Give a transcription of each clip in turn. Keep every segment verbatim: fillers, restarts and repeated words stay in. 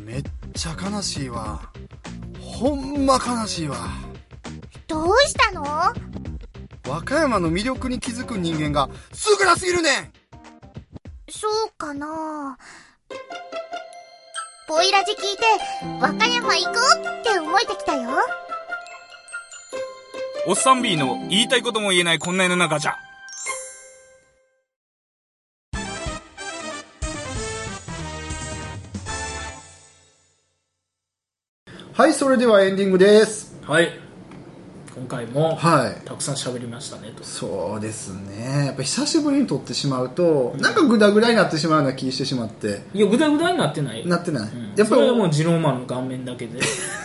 めっちゃ悲しいわ。ほんま悲しいわ。 どうしたの？ 和歌山の魅力に気づく人間が少なすぎるねん。 そうかな。ポイラジ聞いて和歌山行こうって思えてきたよ。 おっさん B の言いたいことも言えないこんな世の中じゃ。 はい、それではエンディングです。 はい、今回も、 はい、 たくさん喋りましたねと。 そうですね、やっぱ久しぶりに撮ってしまうと、うん、なんかグダグダになってしまうような気してしまって。 いや、グダグダになってないなってない、うん、 やっぱりそれはもうジローマンの顔面だけで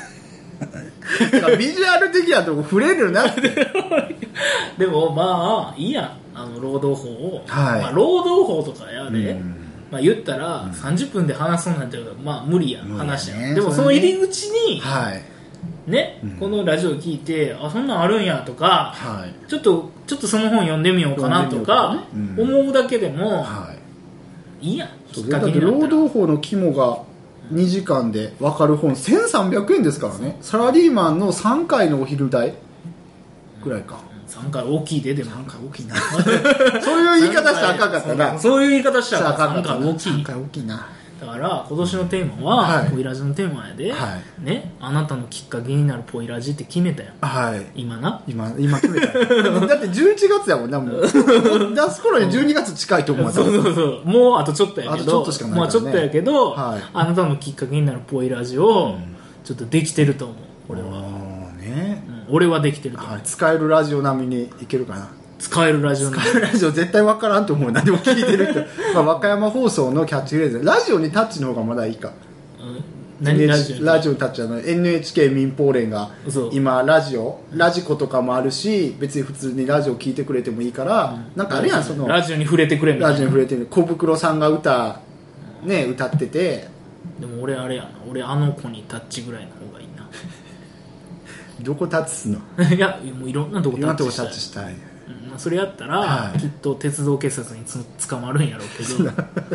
ビジュアル的なとこ触れるなってでもまあいいや、あの労働法を、 はい、 まあ、労働法とかやで、 うん、 まあ、言ったらさんじゅっぷんで話そうなんてまあ無理や、 無理やね、 話や。でもその入り口に、 はいね、うん、このラジオ聞いてあそんなんあるんやとか、 はい、 ちょっとちょっとその本読んでみようかなとか、ね、うん、思うだけでも、はい、いいやん。きっかけになったら。 だって労働法の肝がにじかんで分かる本せんさんびゃくえんですからね。サラリーマンのさんかいのお昼代ぐらいか、 うん、さんかい大きいで。でもさんかい大きいなそういう言い方したらあかんかったな。 そういう言い方したらさんかい大きい。 さんかい大きいな。 だから今年のテーマは、はい、ポイラジのテーマやで、 はい、 ね、あなたのきっかけになるポイラジって決めたよ、 はい、 今な今今決めただってじゅういちがつやもんな。もう出す頃にじゅうにがつ近いと思う。 そうそうそう、もうあとちょっとやけど、 あとちょっとしかないからね。 まあ、ちょっとやけど、 はい、 あなたのきっかけになるポイラジを、うん、ちょっとできてると思う俺は、 ね、 うん、俺はできてると思う、 はい、使えるラジオ並みにいけるかな。 使えるラジオ使えるラジオ絶対分からんと思う。何でも聞いてる人まあ和歌山放送のキャッチフレーズ、ラジオにタッチの方がまだいいか、 うん、何ラジオにラジオにタッチ。あの エヌエイチケー 民放連が今ラジオラジコとかもあるし、別に普通にラジオ聞いてくれてもいいから、うん、なんかあるやん、そのラジオに触れてくれみたいな。 ラジオに触れてる小袋さんが歌ね歌ってて。 でも俺あれやな、俺あの子にタッチぐらいの方がいいなどこタッチすんのいやもういろんなとこタッチしたい。 タッチしたい、 うん、それやったら、はい、きっと鉄道警察につ捕まるんやろうけど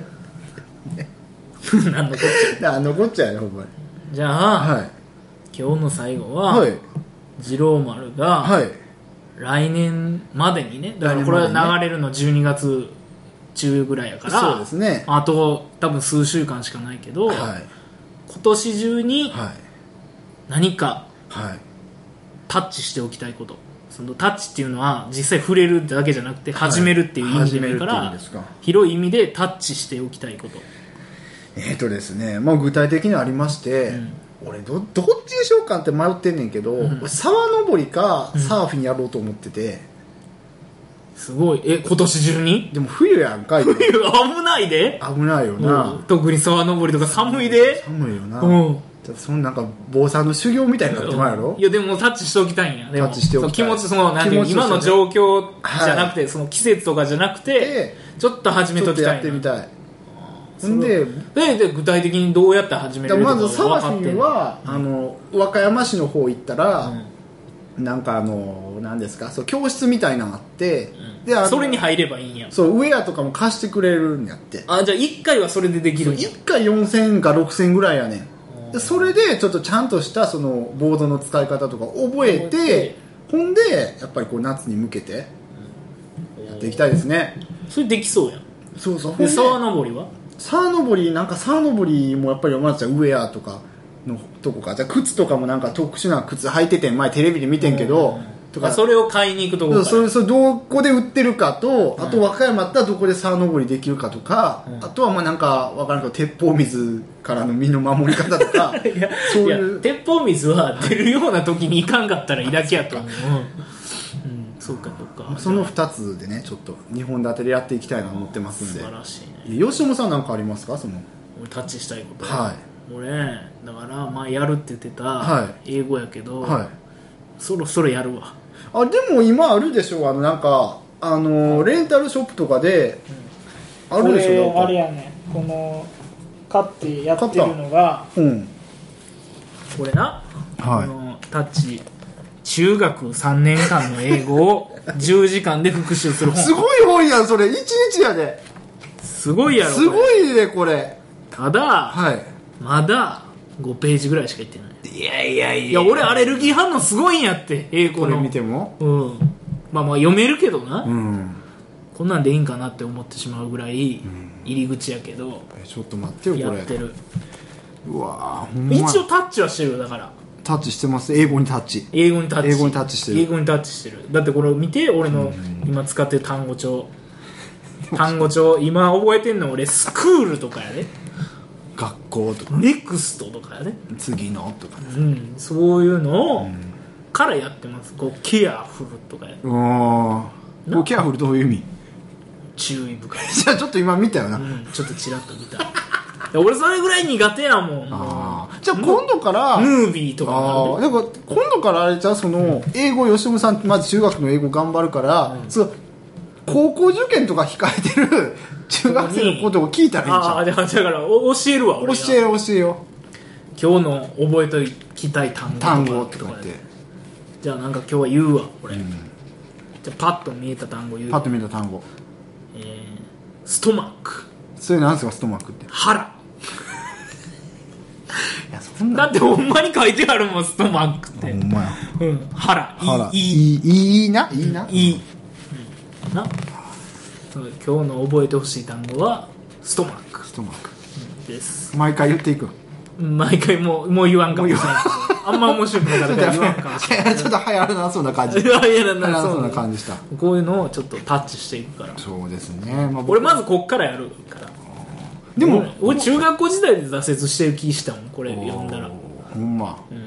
何のこっちゃ何のこっちゃやねほんまに。 じゃあ、 はい、 今日の最後は、はい、次郎丸が、はい、来年までにね、だからこれは流れるのじゅうにがつ中ぐらいやから、 そうですね、 あと多分数週間しかないけど、はい、今年中に何か、はい、タッチしておきたいこと。そのタッチっていうのは実際触れるだけじゃなくて始めるっていう意味でもいいから、はい、広い意味でタッチしておきたいこと。 えーとですね、まあ、具体的にありまして、うん、俺 ど, どっちにしようかって迷ってんねんけど、うん、沢登りかサーフィンやろうと思ってて、 うん、すごい。え今年中に？ でも冬やんかい。 冬危ないで。 危ないよな、 うん、特に沢登りとか寒いで。 寒いよな、 うん、 そのなんか坊さんの修行みたいになってまうやろ。 いやでもタッチしておきたいんや。でもタッチしておきたい。 気持ち、そのなんていう今の状況じゃなくて、はい、その季節とかじゃなくてちょっと始めときたい。 ちょっとやってみたい。 で, で, で具体的にどうやって始めるかまずサーフィンは、うん、あの和歌山市の方行ったら、うん、なんかあの何ですか、そう教室みたいなのがあって、 うん、であのそれに入ればいいんや。 そうウェアとかも貸してくれるんやって。 あ、じゃあいっかいはそれでできるんや。 いっかいよんせんえんかろくせんえんぐらいやねん。でそれでちょっとちゃんとしたそのボードの使い方とか覚えて、ほんでやっぱりこう夏に向けてやっていきたいですね。 それできそうやん。 そうそう。 で沢登りは沢登りなんか沢登りもやっぱりまずウェアとかのとこか。じゃあ靴とかもなんか特殊な靴履いてて前テレビで見てんけど、うんとかそれを買いに行くとこからそれそれどこで売ってるかと、あと和歌山だったらどこで沢登りできるかとか、うん、あとはまあなんか分からんけど鉄砲水からの身の守り方とかいやそういういや鉄砲水は出るような時に行かんかったらいいだけやと思う、うんうん、そうかそうか。 そのふたつでねちょっとにほん立てでやっていきたいなと思ってますんで。 素晴らしいね。 吉野さんなんかありますか？その俺タッチしたいこと。 はい、 俺だからまあやるって言ってた英語やけど、はい、そろそろやるわ。 あでも今あるでしょ、あのなんかあのレンタルショップとかで、うん、あるでしょ。 これあれやね、この買ってやってるのが、うん、これな、はい、このタッチ中学さんねんかんの英語をじゅうじかんで復習する本。 すごい本やんそれ。いちにちやで。 すごいやろ。 すごいねこれ。 ただ、はい、まだごページぐらいしか言ってない。 いやいやいやいや俺アレルギー反応すごいんやって英語の。 これ見ても、 うん、まあまあ読めるけどな、 うん、 こんなんでいいんかなって思ってしまうぐらい入り口やけど、うん、 ちょっと待ってよこれやってる。 うわほんま一応タッチはしてるよ。だからタッチしてます。英語にタッチ英語にタッチ英語にタッチしてる英語にタッチしてる。だってこれ見て俺の今使ってる単語帳、単語帳今覚えてんの俺スクールとかやで、 学校とかネクストとかやで、 次のとかね、 うん、そういうのをからやってます。こうケアフルとかやで。 うわーケアフルどういう意味？ 注意深いじゃあちょっと今見たよな、 うん、ちょっとチラッと見た。いや俺それぐらい苦手やもん。 あじゃあ今度からヌービーとかもある。 あなんか今度からあれじゃあその英語吉村さんまず中学の英語頑張るから、うん、そう高校受験とか控えてる中学生のことを聞いたらいいんじゃん。 あだから教えるわ俺が。 教える教えよ今日の覚えときたい単語とか単語とかって。 じゃあなんか今日は言うわ俺、うん、じゃあパッと見えた単語言う。 パッと見えた単語、 えー、ストマック。 それなんですかストマックって？ 腹。 いやそんなだってほんまに書いてあるもんストマックって。 ほんまや、 うん、腹。 腹いいいいいいないいないい、うん、な今日の覚えてほしい単語はストマック。 ストマック、 うん、です。 毎回言っていく。 毎回もうもう言わんかもしれない。あんま面白くなかったから言わんかもしれない。 ちょっと流行らなそうな感じ。 流行ら流行らなそうな感じした。 こういうのをちょっとタッチしていくから。 そうですね。まあ、 俺まずこっからやるから。でも俺中学校時代で挫折してる気したもんこれ読んだら。 ほんま。うん、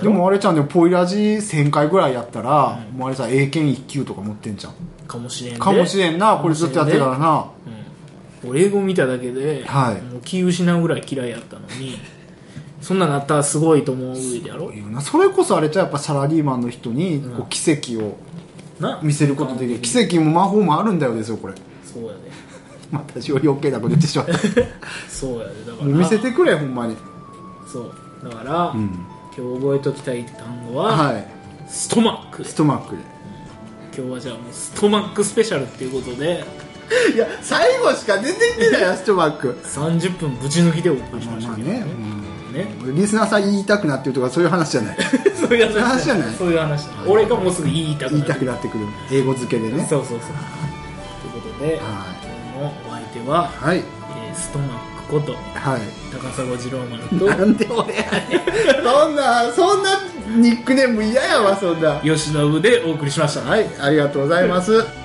でもあれちゃんでポイラジせんかいぐらいやったら、うん、もうあれさ英検いっ級とか持ってんじゃん。 かもしれんね。 かもしれんな。これずっとやってたらな。 うん、俺英語見ただけで、 はい、 もう気失うぐらい嫌いやったのに。そんななったらすごいと思う上でやろ。 それこそあれじゃやっぱサラリーマンの人にこう奇跡を見せることできる、うん、奇跡も魔法もあるんだよですよこれ。 そうやで、ね、 私より余計なこと言ってしまったそうやで、だからもう見せてくれほんまに。 そうだから、うん、今日覚えときたい単語は、はい、ストマック。 ストマックで、 うん、今日はじゃあもうストマックスペシャルっていうことでいや最後しか出てきてないよストマックさんじゅっぷんぶち抜きでお送りしましたけどね、 まあまあね、うんね、リスナーさん言いたくなってるとかそういう話じゃないそういう話じゃないそういう話じゃない。俺がもうすぐ言いたくなってくる、言いたくなってくる英語付けでね。 そうそうそう。ということで、はい、今日のお相手は、はい、えー、ストマックこと、はい、高砂次郎丸となんで俺やねんそんなそんなニックネーム嫌やわそんな吉信でお送りしました。 はい、ありがとうございます